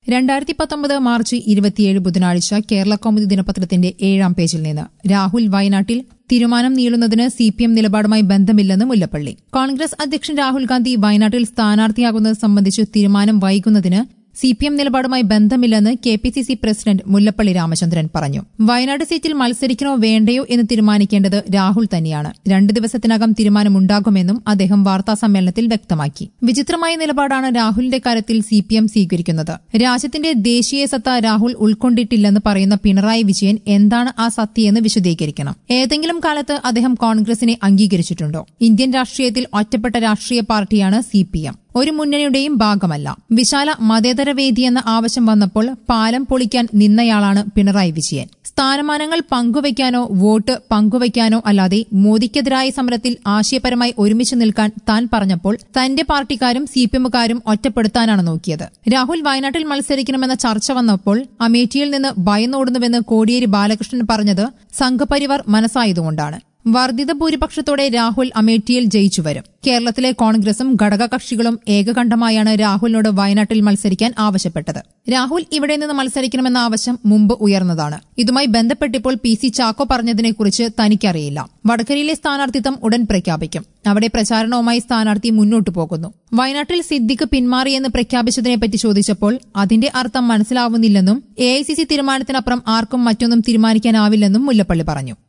2019 March 27 ബുധനാഴ്ച കേരള കൗമുദി ദിനപത്രത്തിന്റെ 7-ാം പേജിൽ നിന്ന് രാഹുൽ വയനാട്ടിൽ തീരുമാനം നീളുന്നതിന് സിപിഎം നിലപാടുമായി ബന്ധമില്ലെന്ന് മുല്ലപ്പള്ളി. കോൺഗ്രസ് അധ്യക്ഷൻ രാഹുൽ ഗാന്ധി വയനാട്ടിൽ സ്ഥാനാർത്ഥിയാകുന്നത് സംബന്ധിച്ച് തീരുമാനം വൈകുന്നതിന് സിപിഎം നിലപാടുമായി ബന്ധമില്ലെന്ന് കെപിസിസി പ്രസിഡന്റ് മുല്ലപ്പള്ളി രാമചന്ദ്രൻ പറഞ്ഞു. വയനാട് സീറ്റിൽ മത്സരിക്കണോ വേണ്ടയോ എന്ന് തീരുമാനിക്കേണ്ടത് രാഹുൽ തന്നെയാണ്. 2 ദിവസത്തിനകം തീരുമാനമുണ്ടാകുമെന്നും അദ്ദേഹം വാർത്താസമ്മേളനത്തിൽ വ്യക്തമാക്കി. വിചിത്രമായ നിലപാടാണ് രാഹുലിന്റെ കാര്യത്തിൽ സിപിഎം സ്വീകരിക്കുന്നത്. രാജ്യത്തിന്റെ ദേശീയ സത്ത രാഹുൽ ഉൾക്കൊണ്ടിട്ടില്ലെന്ന് പറയുന്ന പിണറായി വിജയൻ എന്താണ് ആ സത്യയെന്ന് വിശദീകരിക്കണം. ഏതെങ്കിലും കാലത്ത് അദ്ദേഹം കോൺഗ്രസിനെ അംഗീകരിച്ചിട്ടുണ്ടോ? ഇന്ത്യൻ രാഷ്ട്രീയത്തിൽ ഒറ്റപ്പെട്ട രാഷ്ട്രീയ പാർട്ടിയാണ് സിപിഎം. ഒരു മുന്നണിയുടെയും ഭാഗമല്ല. വിശാല മതേതര വേദിയെന്ന ആവശ്യം വന്നപ്പോൾ പാലം പൊളിക്കാൻ നിന്നയാളാണ് പിണറായി വിജയൻ. സ്ഥാനമാനങ്ങൾ പങ്കുവയ്ക്കാനോ വോട്ട് പങ്കുവയ്ക്കാനോ അല്ലാതെ മോദിക്കെതിരായ സമരത്തിൽ ആശയപരമായി ഒരുമിച്ച് നിൽക്കാൻ താൻ പറഞ്ഞപ്പോൾ തന്റെ പാർട്ടിക്കാരും സിപിഎമ്മുകാരും ഒറ്റപ്പെടുത്താനാണ് നോക്കിയത്. രാഹുൽ വയനാട്ടിൽ മത്സരിക്കണമെന്ന ചർച്ച വന്നപ്പോൾ അമേഠിയിൽ നിന്ന് ഭയന്നോടുന്നുവെന്ന് കോടിയേരി ബാലകൃഷ്ണൻ പറഞ്ഞത് സംഘപരിവാർ മനസ്സായതുകൊണ്ടാണ്. വർദ്ധിത ഭൂരിപക്ഷത്തോടെ രാഹുൽ അമേഠിയിൽ ജയിച്ചുവരും. കേരളത്തിലെ കോൺഗ്രസും ഘടകകക്ഷികളും ഏകകണ്ഠമായാണ് രാഹുലിനോട് വയനാട്ടിൽ മത്സരിക്കാൻ ആവശ്യപ്പെട്ടത്. രാഹുൽ ഇവിടെ നിന്ന് മത്സരിക്കണമെന്ന ആവശ്യം മുമ്പ് ഉയർന്നതാണ്. ഇതുമായി ബന്ധപ്പെട്ടിപ്പോൾ പി.സി. ചാക്കോ പറഞ്ഞതിനെക്കുറിച്ച് തനിക്കറിയില്ല. വടകരയിലെ സ്ഥാനാർത്ഥിത്വം ഉടൻ പ്രഖ്യാപിക്കും. അവിടെ പ്രചാരണവുമായി സ്ഥാനാർത്ഥി മുന്നോട്ടു പോകുന്നു. വയനാട്ടിൽ സിദ്ദിഖ് പിന്മാറിയെന്ന് പ്രഖ്യാപിച്ചതിനെപ്പറ്റി ചോദിച്ചപ്പോൾ അതിന്റെ അർത്ഥം മനസ്സിലാവുന്നില്ലെന്നും എഐസിസി തീരുമാനത്തിനപ്പുറം ആർക്കും മറ്റൊന്നും തീരുമാനിക്കാനാവില്ലെന്നും മുല്ലപ്പള്ളി പറഞ്ഞു.